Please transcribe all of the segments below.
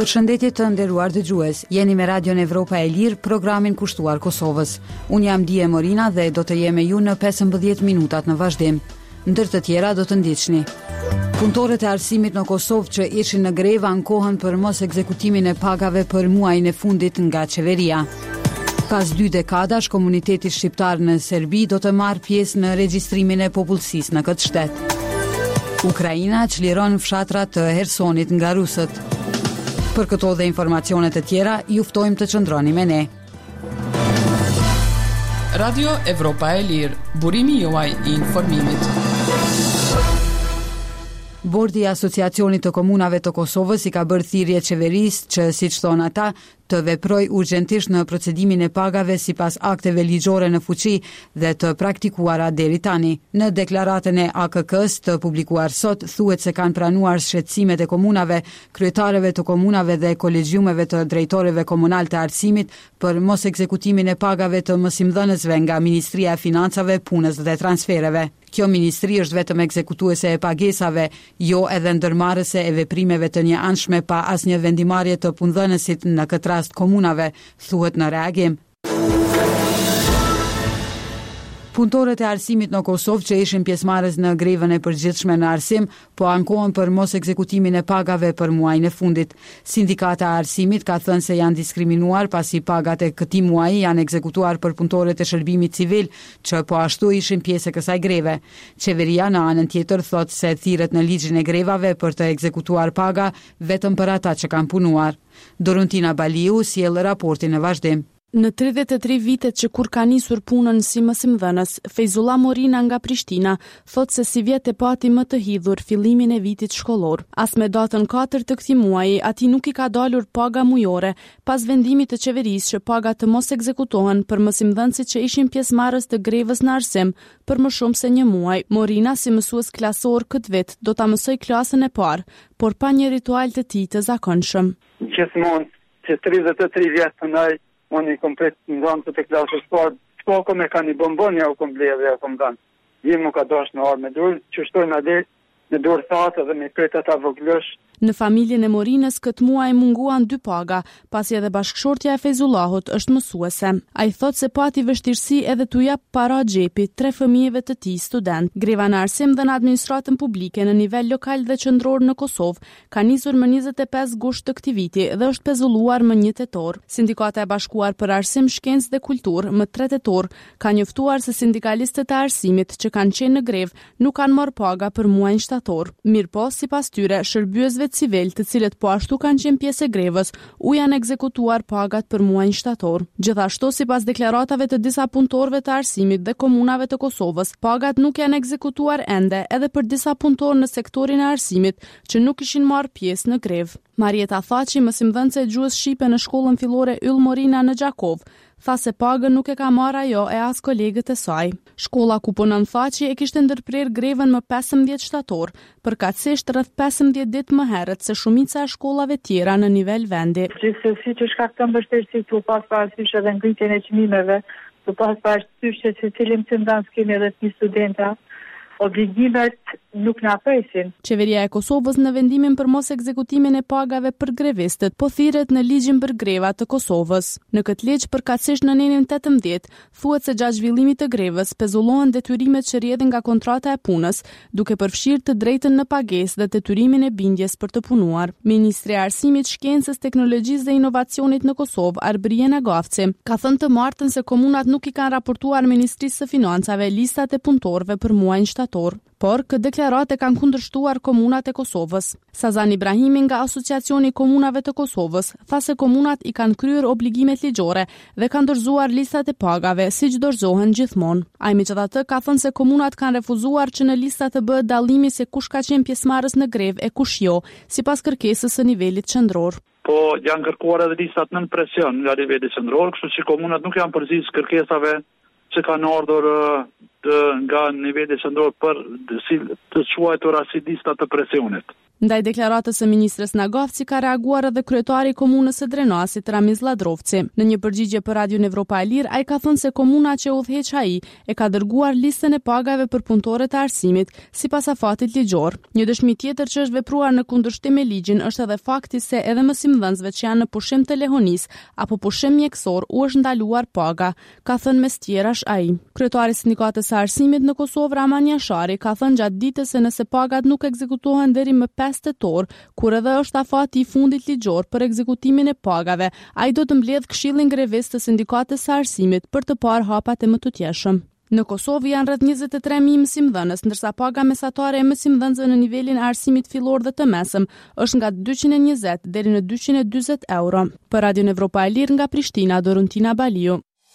Përshëndetje të nderuar dëgjues. Jeni me Radion Evropa e Lirë, programin kushtuar Kosovës. Unë jam Dije Morina dhe do të jem me ju në 15 minutat në vazhdim. Ndër të tjera do të ndiqni. Punëtorët e arsimit në Kosovë që ishin në grevë ankohen për mos ekzekutimin e pagave për muajin e fundit nga qeveria. Pas 2 dekadash, komuniteti shqiptar në Serbi do të marrë pjesë në regjistrimin e popullsisë në këtë shtet. Ukraina çliron fshatrat të Hersonit nga rusët. Për këto dhe informacionet e tjera, ju ftojmë të qëndroni me ne. Radio Evropa e Lirë, burimi juaj i informimit. Bordi i Asociacionit të Komunave të Kosovës i ka bërë thirrje qeverisë që, siç thon ata, të veproj urgjentisht në procedimin e pagave sipas akteve ligjore në fuqi dhe të praktikuara deri tani. Në deklaratën e AKK-s të publikuar sot, thuhet se kanë pranuar shqetësimet e komunave, kryetarëve të komunave dhe kolegjiumeve të drejtorëve komunal të arsimit për mos ekzekutimin e pagave të mësimdhënësve nga Ministria e Financave, Punës dhe Transfereve. Kjo ministri është vetëm ekzekutuese e pagesave, jo edhe ndërmarrëse e veprimeve të njëanshme pa asnjë vendimarrje të punëdhënësit në këtë rast komunave, thuhet në reagim. Punëtorët e arsimit në Kosovë që ishin pjesëmarrës në grevën e përgjithshme në arsim, po ankohen për mos ekzekutimin e pagave për muajin e fundit. Sindikata e arsimit ka thënë se janë diskriminuar pasi pagat e këtij muaji janë ekzekutuar për punëtorët e shërbimit civil, që po ashtu ishin pjesë e kësaj greve. Qeveria në anën tjetër thotë se thirret në ligjin e grevave për të ekzekutuar paga vetëm për ata që kanë punuar. Doruntina Baliu sjell raportin në vazhdim. Në 33 vitet që kur ka nisur punën si mësimdhënës, Fejzullah Morina nga Prishtina thot se si vjet e pati më të hidhur fillimin e vitit shkollor. As me datën 4 të këtij muaji, ati nuk i ka dalur paga mujore, pas vendimit të qeverisë që pagat të mos ekzekutohen për mësimdhënësit që ishin pjesëmarrës të grevës në arsim për më shumë se një muaj. Morina, si mësues klasor këtë vit, do ta mësoj klasën e parë, por pa një ritual të tij të zakonshëm. Gjithmonë që 33 vjet punoj, unë i komplet në zonë të klasës parë, shpoko me ka një bombonja u komplet dhe u komplet. Jimë mu ka dosh në orë me dur, që shtoj në dhe në dur thatë dhe me kretë ata voglësh. Në familjen e Morinës këtë muaj munguan 2 paga, pasi edhe bashkëshortja e Fejzullahut është mësuese. Ai thot se pati vështirësi edhe t'u jap para xhepi 3 fëmijëve të tij student. Greva në arsim dhe në administratën publike në nivel lokal dhe qendror në Kosovë ka nisur më 25 gusht të këtij viti dhe është pezulluar më 1 tetor. Sindikata e Bashkuar për Arsim, Shkencë dhe Kulturë më 3 tetor ka njoftuar se sindikalistët e arsimit që kanë qenë në grevë nuk kanë marrë paga për muajin shtator. Mirpo, sipas tyre, shërbyesve civil, të cilët po ashtu kanë qenë pjesë e grevës, u janë ekzekutuar pagat për muajin shtator. Gjithashtu, sipas deklaratave të disa punëtorëve të arsimit dhe komunave të Kosovës, pagat nuk janë ekzekutuar ende edhe për disa punëtorë në sektorin e arsimit që nuk ishin marrë pjesë në grevë. Marieta Thaçi, mësimdhënëse e gjuhës shqipe në shkollën fillore Yll Morina në Gjakov, tha se pagën nuk e ka marrë ajo e as kolegët e saj. Shkolla ku punon Thaçi e kishte ndërprer grevën më 15 shtator, përkatësisht rreth 15 ditë më herët se shumica e shkollave tjera në nivel vendi. Gjithsesi që shkakton vështirësi tu pas parasysh edhe ngritjen e çmimeve, tu pas parasysh se cilim mësimdhënës kemi edhe të studenta, obligimet nuk na presin. Qeveria e Kosovës në vendimin për mos ekzekutimin e pagave për grevistët po thirret në ligjin për greva të Kosovës. Në këtë ligj përkatësisht në nenin 18 thuhet se gjatë zhvillimit të grevës pezullohen detyrimet që rrjedhin nga kontrata e punës, duke përfshirë të drejtën në pagesë dhe detyrimin e bindjes për të punuar. Ministri i Arsimit, Shkencës, Teknologjisë dhe Inovacionit në Kosovë, Arbriena Gafci, ka thënë të martën se komunat nuk i kanë raportuar Ministrisë së Financave listat e punëtorëve për muajin shtator. Por këtë deklaratë kanë kundërshtuar komunat e Kosovës. Sazan Ibrahimi nga Asociacioni i Komunave të Kosovës tha se komunat i kanë kryer obligimet ligjore dhe kanë dorëzuar listat e pagave siç dorëzohen gjithmonë. Ai megjithatë ka thënë se komunat kanë refuzuar që në lista të bëhet dallimi se kush ka qenë pjesëmarrës në grevë e kush jo, sipas kërkesës së nivelit qendror. Po janë kërkuar edhe listat nën presion nga niveli qendror, kështu që komunat nuk janë përgjigjur kërkesave që kanë ardhur nga niveli qendror për të quajtura si lista të presionit. Ndaj deklaratës së ministres Nagovci ka reaguar edhe kryetari i komunës së Drenasit Ramiz Ladrovci. Në një përgjigje për Radion Evropa e Lirë, ai ka thënë se komuna që udhëheq ai e ka dërguar listën e pagave për punëtorët e arsimit sipas afatit ligjor. Një dëshmi tjetër që është vepruar në kundërshtim me ligjin është edhe fakti se edhe mësimdhënësve që janë në pushim të lehonisë apo pushim mjekësor u është ndaluar paga, ka thënë mes tjerash ai. Kryetari i Sindikatës së Arsimit në Kosovë Raman Jashari ka thënë gjatë ditës se nëse pagat nuk ekzekutohen deri më 5 tetor, kur edhe është afati i fundit ligjor për ekzekutimin e pagave, ai do të mbledh këshillin grevis të Sindikatës së Arsimit për të parë hapat e mëtutjeshëm. Në Kosovë janë rreth 23.000 mësimdhënës, ndërsa paga mesatare e mësimdhënësve në nivelin e arsimit fillor dhe të mesëm është nga 220 deri në 240 euro. Për Radion Evropa e Lirë nga Prishtina, Dorontina Baliu.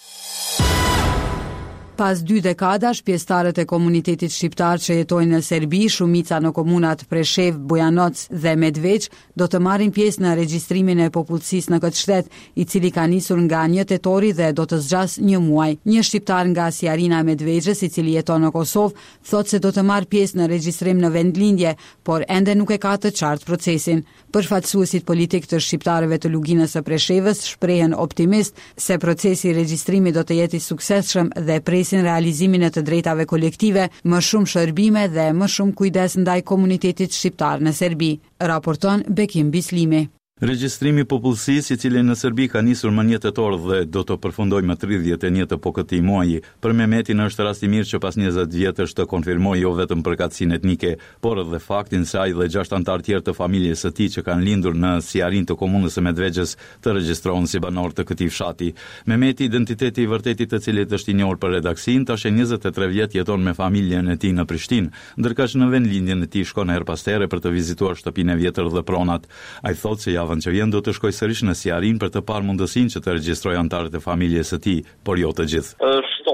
Pas 2 dekadash, pjesëtarët e komunitetit shqiptar që jetojnë në Serbi, shumica në komunat Preshev, Bujanoc dhe Medveç, do të marrin pjesë në regjistrimin e popullsisë në këtë shtet, i cili ka nisur nga 1 tetori dhe do të zgjas 1 muaj. Një shqiptar nga Sjarina Medveçës, i cili jeton në Kosovë, thotë se do të marrë pjesë në regjistrim në vendlindje, por ende nuk e ka të qartë procesin. Përfaqësuesit politik të shqiptarëve të Luginës së Preshevës shprehen optimist se procesi i regjistrimit do të jetë i suksesshëm dhe presin realizimin e të drejtave kolektive, më shumë shërbime dhe më shumë kujdes ndaj komunitetit shqiptar në Serbi, raporton Bekim Bislimi. Regjistrimi popullsisë, i cili në Serbi ka nisur më 1 tetor dhe do të përfundojë më 31 të këtij muaji, për Mehmetin është rasti mirë që pas 20 vjetësh të konfirmojë jo vetëm përkatësinë etnike, por edhe faktin se ai dhe 6 anëtar tjerë të familjes së tij që kanë lindur në Sjarin të komunës së Medveçës të regjistrohen si banor të këtij fshati. Mehmeti, identiteti i vërtetit të cilit është i njohur për redaksin, tash e 23 vjet jeton me familjen e tij në Prishtinë, ndërkaq në vendlindjen e tij shkon her pas here për të vizituar shtëpinë e vjetër dhe pronat. Ai thotë se që vjen do të shkoj sërish në Sjarin për të parë mundësinë që të regjistroj anëtarët e familjes së tij, por jo të gjithë.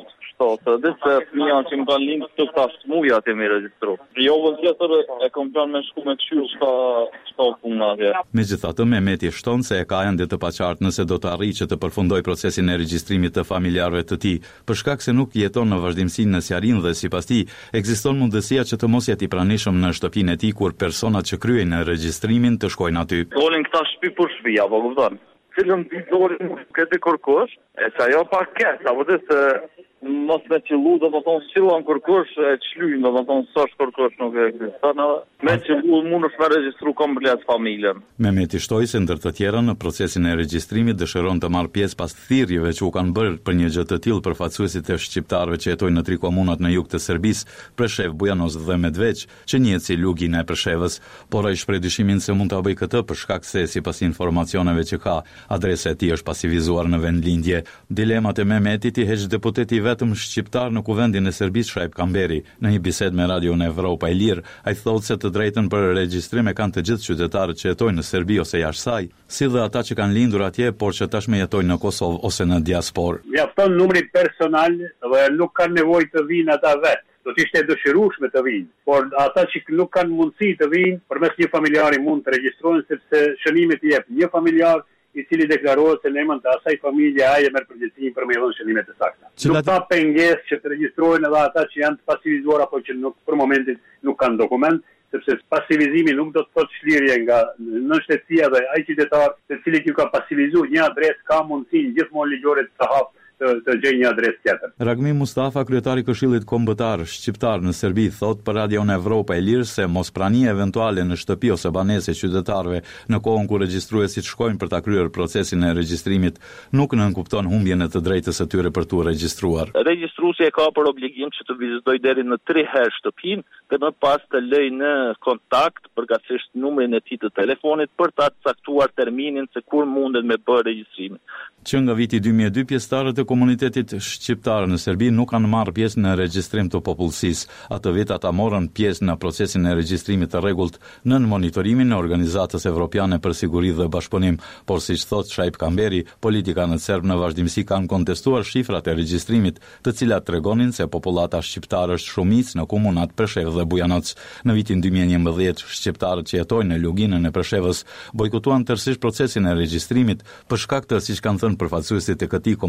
Dhe se fëmija që më kanë lindë të tash muja të me regjistru. Jo vëzjetër e kom plan me shku me këshyrë shka puna atje. Megjithatë, Mehmeti shton se e ka ende të paqartë nëse do të arrijë që të përfundoj procesin e regjistrimit të familjarëve të tij, për shkak se nuk jeton në vazhdimsi në Sjarin dhe sipas tij ekziston mundësia që të mos jetë i pranishëm në shtëpinë e tij kur personat që kryejnë regjistrimin të shkojnë aty. Dolin këta shtëpi për shtëpi, apo kupton? Cilën dolin këtë kërkosh, e që ajo pak kesh, apo të se mos me qëllu, do të thonë qëllon kërkosh e qlyjnë, do të thonë së është kërkosh nuk e kësë. Me qëllu mund është me regjistru komplet familjen. Mehmeti shtoi se ndër të tjera në procesin e regjistrimit dëshiron të marrë pjesë pas thirrjeve që u kanë bërë për një gjë të tillë përfaqësuesit e shqiptarëve që jetojnë në 3 komunat në jug të Serbisë, Preshev, Bujanoc dhe Medveç, që njihet si Lugina e Preshevës, por ai shpreh dyshimin se mund ta bëjë këtë për shkak se sipas informacioneve që ka, adresa e tij është pasivizuar në vendlindje. Dilemat e Mehmetit i heq deputeti vetëm shqiptar në kuvendin e Serbisë Shaip Kamberi. Në një bisedë me Radion Evropa e Lirë, ai thotë se të drejtën për regjistrim e kanë të gjithë qytetarët që jetojnë në Serbi ose jashtë saj, si dhe ata që kanë lindur atje, por që tashmë jetojnë në Kosovë ose në diasporë. Mjafton numri personal dhe nuk kanë nevojë të vinë ata vetë. Do të ishte dëshirueshme të vinë, por ata që nuk kanë mundësi të vinë, përmes një familjari mund të regjistrohen sepse shënimet i jep një familjar i cili deklarohet se në emër të asaj familje ai e merr përgjegjësinë për me dhënë shënime të sakta. Nuk ka pengesë që të regjistrohen edhe ata që janë të pasivizuar apo që nuk për momentin nuk kanë dokument, sepse pasivizimi nuk do të thotë shlirje nga nënshtetësia dhe ai qytetar i cili ju ka pasivizuar një adresë ka mundësinë gjithmonë ligjore të hapë të gjejë një adresë tjetër. Ragmi Mustafa, kryetari i Këshillit Kombëtar Shqiptar në Serbi, thot për Radion Evropa e Lirë se mosprania eventuale në shtëpi ose banese qytetarëve në kohën kur regjistruesit shkojnë për ta kryer procesin e regjistrimit nuk nënkupton humbjen e të drejtës së tyre për tu regjistruar. Regjistruesi e ka për obligim që të vizitojë deri në 3 herë shtëpinë, dhe më pas të lëjë në kontakt përgatësisht numrin e tij të telefonit për ta caktuar terminin se kur mundet me bërë regjistrimin. Që nga viti 2002 pjesëtarët e komunitetit shqiptar në Serbi nuk kanë marrë pjesë në regjistrim të popullsisë. Atë vit ata morën pjesë në procesin e regjistrimit të rregullt nën monitorimin e Organizatës Evropiane për Siguri dhe Bashkëpunim, por siç thot Shaip Kamberi, politikanët serb në vazhdimsi kanë kontestuar shifrat e regjistrimit, të cilat tregonin se popullata shqiptare është shumicë në komunat Preshev dhe Bujanoc. Në vitin 2011, shqiptarët që jetojnë në Luginën e Preshevës bojkotuan tërësisht procesin e regjistrimit për shkak të, siç kanë thënë përfaqësuesit e këtij komuniteti,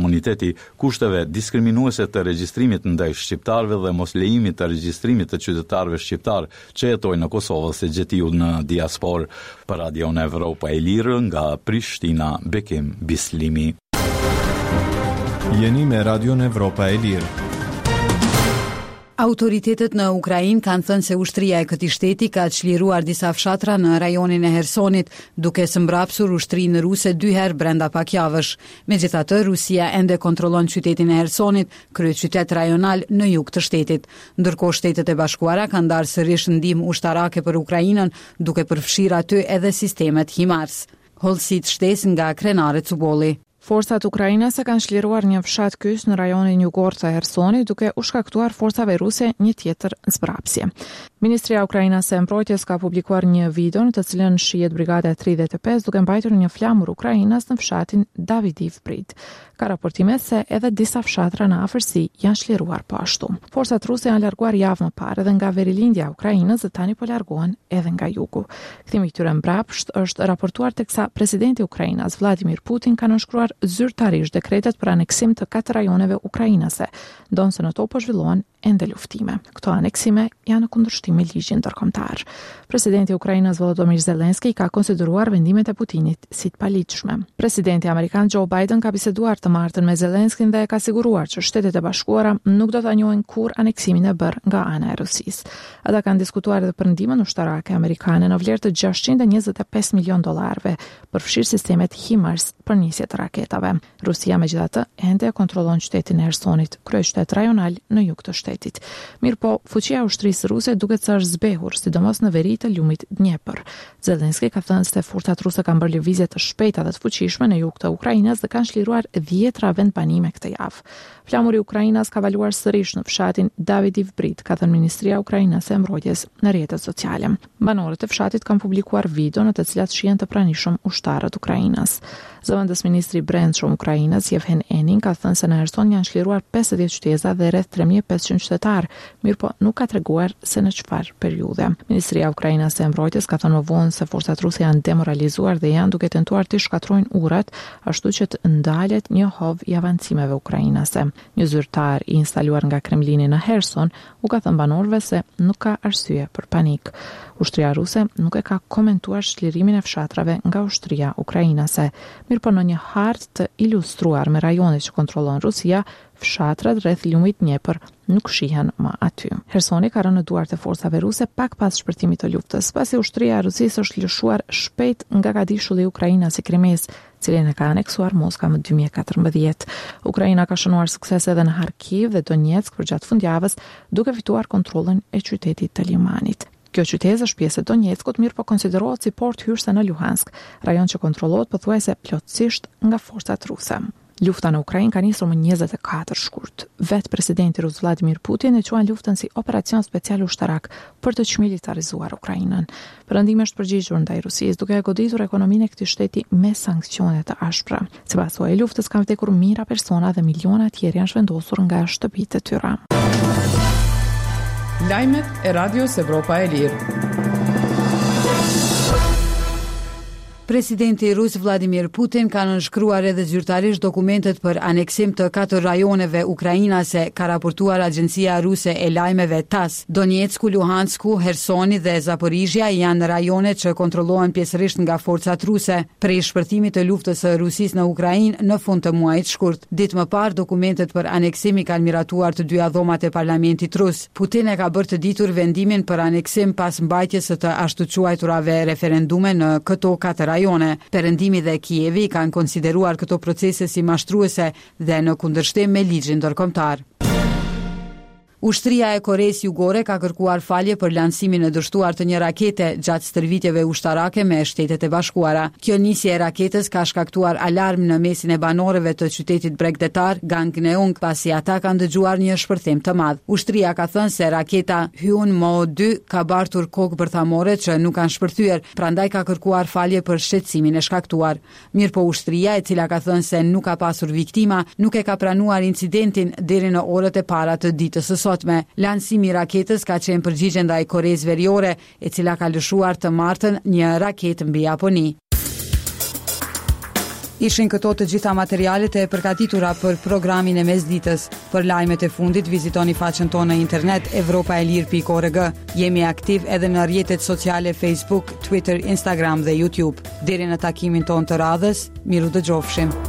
ndaj kushteve diskriminuese të regjistrimit ndaj shqiptarëve dhe mos lejimit të regjistrimit të qytetarëve shqiptar që jetojnë në Kosovë ose gjetiu në diasporë. Për Radion Evropa e Lirë nga Prishtina, Bekim Bislimi. Jeni me Radion Evropa e Lirë. Autoritetet në Ukrainë kanë thënë se ushtria e këtij shteti ka çliruar disa fshatra në rajonin e Hersonit, duke së mbrapsur ushtrinë ruse 2 herë brenda pak javësh. Megjithatë, Rusia ende kontrollon qytetin e Hersonit, kryeqytet rajonal në jug të shtetit. Ndërkohë Shtetet e Bashkuara kanë ndarë sërish ndihmë ushtarake për Ukrainën, duke përfshirë aty edhe sistemet HIMARS. Hollësit shtesë nga krenari Cubolli. Forcat ukrainase kanë çliruar një fshat kyç në rajonin jugor të Hersonit, duke u shkaktuar forcave ruse një tjetër zbrapsje. Ministria ukrainase e mbrojtjes ka publikuar një video në të cilën shihet brigada 35 duke mbajtur një flamur ukrainas në fshatin Davidiv Brit. Ka raportime se edhe disa fshatra në afërsi janë çliruar po ashtu. Forcat ruse janë larguar javë më parë edhe nga verilindja e Ukrainës dhe tani po largohen edhe nga jugu. Kthimi i tyre mbrapsht është raportuar teksa presidenti i Ukrainës Vladimir Putin ka nënshkruar zyrtarisht dekretet për aneksim të 4 rajoneve ukrainase, ndonse në to po zhvillohen ende luftime. Këto aneksime janë në kundërshtim me ligjin ndërkombëtar. Presidenti i Ukrainës Volodymyr Zelensky ka konsideruar vendimet e Putinit si të paligjshme. Presidenti amerikan Joe Biden ka biseduar të martën me Zelenskyn dhe ka siguruar që Shtetet e Bashkuara nuk do ta njohin kurrë aneksimin e bërë nga ana e Rusisë. Ata kanë diskutuar edhe për ndihmën ushtarake amerikane në vlerë të $625 milion përfshirë sistemet HIMARS për nisje të raketave. Rusia megjithatë ende kontrollon qytetin e Hersonit, kryeqytet rajonal në jug të shtetit. Mirpo, fuqia e ushtrisë ruse duket se është zbehur, sidomos në veri të lumit Dnjepër. Zelensky ka thënë se forcat ruse kanë bërë lëvizje të shpejta dhe të fuqishme në jug të Ukrainës dhe kanë çliruar 10 vendbanime këtë javë. Flamuri i Ukrainës ka valuar sërish në fshatin Davidiv Brit, ka thënë Ministria Ukrainase e Mbrojtjes në rrjetet sociale. Banorët e fshatit kanë publikuar video në të cilat shihen të pranishëm ushtarët Ukrainës. Zëvendës ministri i brendshëm Ukrainës Yevhen Enin ka thënë se në Herson janë çliruar 50 qyteza dhe rreth 3500 qytetar, mirëpo nuk ka treguar se në çfarë periudhe. Ministria Ukrainase e Mbrojtjes ka thënë më vonë se forcat ruse janë demoralizuar dhe janë duke tentuar të shkatrojnë urat, ashtu që të ndalet një hov i avancimeve ukrainase. Një zyrtar i instaluar nga Kremlini në Herson u ka thënë banorëve se nuk ka arsye për panik. Ushtria ruse nuk e ka komentuar çlirimin e fshatrave nga ushtria ukrainase, mirëpo në një hartë të ilustruar me rajonet që kontrollon Rusia, fshatrat rreth lumit Dnjepër nuk shihen më aty. Hersoni ka rënë në duart e forcave ruse pak pas shpërtimit të luftës, pasi ushtria e Rusisë është lëshuar shpejt nga gadishulli i Ukrainës i Krimes, cilin e ka aneksuar Moska më 2014. Ukraina ka shënuar sukses edhe në Kharkiv dhe Donetsk përgjatë fundjavës, duke fituar kontrollin e qytetit të Limanit. Kjo qytet është pjesë e Donetskut, mirë po konsiderohet si port hyrëse në Luhansk, rajon që kontrollohet pothuajse plotësisht nga forcat ruse. Lufta në Ukrainë ka nisur më 24 shkurt. Vetë presidenti rus Vladimir Putin e quan luftën si operacion special ushtarak për të çmilitarizuar Ukrainën. Perëndimi është përgjigjur ndaj Rusisë, duke e goditur ekonominë e këtij shteti me sanksione të ashpra. Sipas asaj luftës kanë vdekur mijëra persona dhe miliona tjerë janë zhvendosur nga shtëpitë e tyre. Lajmet e Radios Evropa e Lirë. Presidenti rus Vladimir Putin ka nënshkruar edhe zyrtarisht dokumentet për aneksim të 4 rajoneve ukrainase, ka raportuar agjencia ruse e lajmeve TASS. Donetsku, Luhansku, Hersoni dhe Zaporizhia janë rajonet që kontrollohen pjesërisht nga forcat ruse prej shpërtimit të luftës së Rusisë në Ukrainë në fund të muajit shkurt. Ditë më parë, dokumentet për aneksim i kanë miratuar të dyja dhomat e parlamentit rus. Putin e ka bërë të ditur vendimin për aneksim pas mbajtjes së të ashtu quajturave referendume në këto 4 rajone. Perëndimi dhe Kijevi kanë konsideruar këto procese si mashtruese dhe në kundërshtim me ligjin ndërkombëtar. Ushtria e Koreas Jugore ka kërkuar falje për lansimin e dështuar të një rakete gjatë stërvitjeve ushtarake me Shtetet e Bashkuara. Kjo nisje e raketës ka shkaktuar alarm në mesin e banorëve të qytetit bregdetar Gangneung, pasi ata kanë dëgjuar një shpërthim të madh. Ushtria ka thënë se raketa Hyun-Mo-2 ka bartur kokë bërthamore që nuk kanë shpërthyer, prandaj ka kërkuar falje për shqetësimin e shkaktuar. Mirëpo ushtria, e cila ka thënë se nuk ka pasur viktima, nuk e ka pranuar incidentin deri në orët e para të ditës së sotme. Lansimi i raketës ka qenë përgjigje ndaj Koreas Veriore, e cila ka lëshuar të martën një raketë mbi Japoni. Ishin këto të gjitha materialet e përgatitura për programin e mesditës. Për lajmet e fundit vizitoni faqen tonë në internet evropaelir.org. Jemi aktiv edhe në rrjetet sociale Facebook, Twitter, Instagram dhe YouTube. Deri në takimin tonë të radhës, miru dëgjofshim.